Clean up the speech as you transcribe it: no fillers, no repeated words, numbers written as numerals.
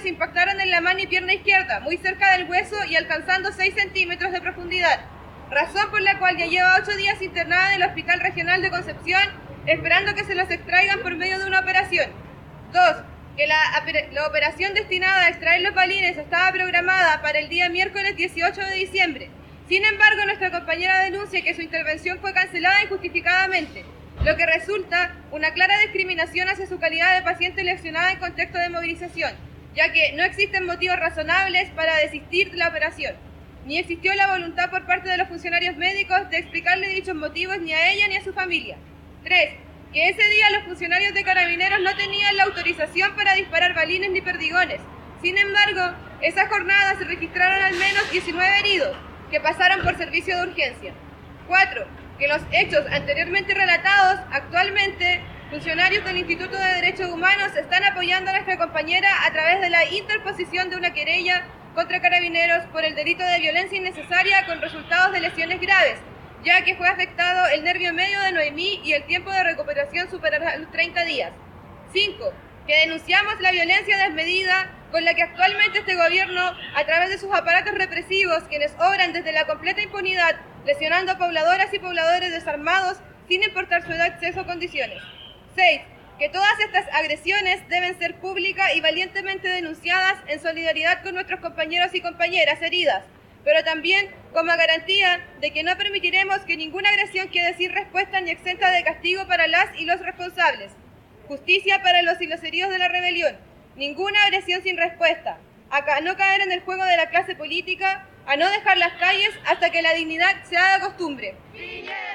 balines impactaron en la mano y pierna izquierda, muy cerca del hueso y alcanzando 6 centímetros de profundidad, razón por la cual ya lleva 8 días internada en el Hospital Regional de Concepción, esperando que se los extraigan por medio de una operación. 2. Que la operación destinada a extraer los balines estaba programada para el día miércoles 18 de diciembre. Sin embargo, nuestra compañera denuncia que su intervención fue cancelada injustificadamente, lo que resulta una clara discriminación hacia su calidad de paciente lesionada en contexto de movilización, ya que no existen motivos razonables para desistir de la operación, ni existió la voluntad por parte de los funcionarios médicos de explicarle dichos motivos ni a ella ni a su familia. 3. Que ese día los funcionarios de Carabineros no tenían la autorización para disparar balines ni perdigones. Sin embargo, esa jornada se registraron al menos 19 heridos, que pasaron por servicio de urgencia. 4. Que los hechos anteriormente relatados, actualmente, funcionarios del Instituto de Derechos Humanos están apoyando a nuestra compañera a través de la interposición de una querella contra Carabineros por el delito de violencia innecesaria con resultados de lesiones graves, ya que fue afectado el nervio medio de Noemí y el tiempo de recuperación superará los 30 días. 5. Que denunciamos la violencia desmedida con la que actualmente este gobierno, a través de sus aparatos represivos, quienes obran desde la completa impunidad, lesionando a pobladoras y pobladores desarmados sin importar su edad, sexo o condiciones. 6. Que todas estas agresiones deben ser públicas y valientemente denunciadas en solidaridad con nuestros compañeros y compañeras heridas, pero también como garantía de que no permitiremos que ninguna agresión quede sin respuesta ni exenta de castigo para las y los responsables. Justicia para los y los heridos de la rebelión. Ninguna agresión sin respuesta. A no caer en el juego de la clase política, a no dejar las calles hasta que la dignidad se haga costumbre.